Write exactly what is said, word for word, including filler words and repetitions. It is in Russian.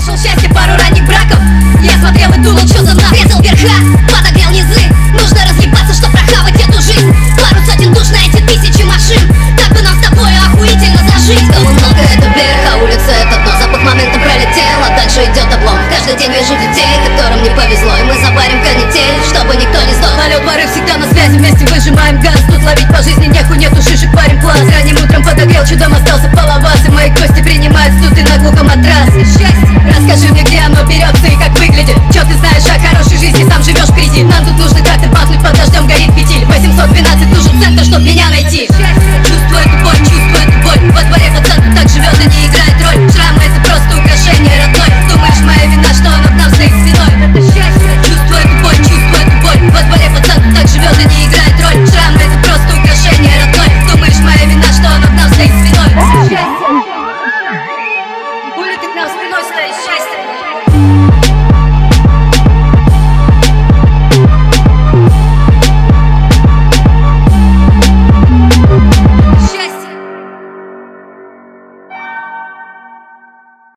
Нашел счастье, пару ранних браков. Я смотрел и думал, что за нас. Резал верха, подогрел низы. Нужно разъебаться, чтоб прохавать эту жизнь. Пару сотен душ на эти тысячи машин. Так бы нам с тобой охуительно зажить. Дома много, это вверх, а улица это дно. Запах момента пролетел, а дальше идет облом. Каждый день вижу детей, которым не повезло. И мы заварим канитель, чтобы никто не сдох. Налет воры всегда на связи, вместе выжимаем газ. Тут ловить по жизни неху, нету шишек, парим плаз. Ранним утром подогрел, чудом остался половаз. И мои кости принимают студы на глухом матрас. Счастье, расскажи мне, где оно берется и как выглядит. Чё ты знаешь о хорошей жизни, сам живешь в кредит. Нам тут нужно как-то пахнуть, под дождем горит петель. Восемьсот двенадцать нужен центр, чтоб меня найти. Чувствую эту боль, чувствую эту боль. Во дворе пацан так живет и не играет роль. Шрамы это просто украшение родной. Думаешь, моя вина, что он к нам стоит спиной? Это счастье. Чувствую эту боль, чувствую эту боль. Во дворе пацан так живет и не играет роль. Шрамы это просто украшение родной. Думаешь, моя вина, что он к нам стоит спиной? Это счастье. Хули ты к нам спиной стоишь, счастье?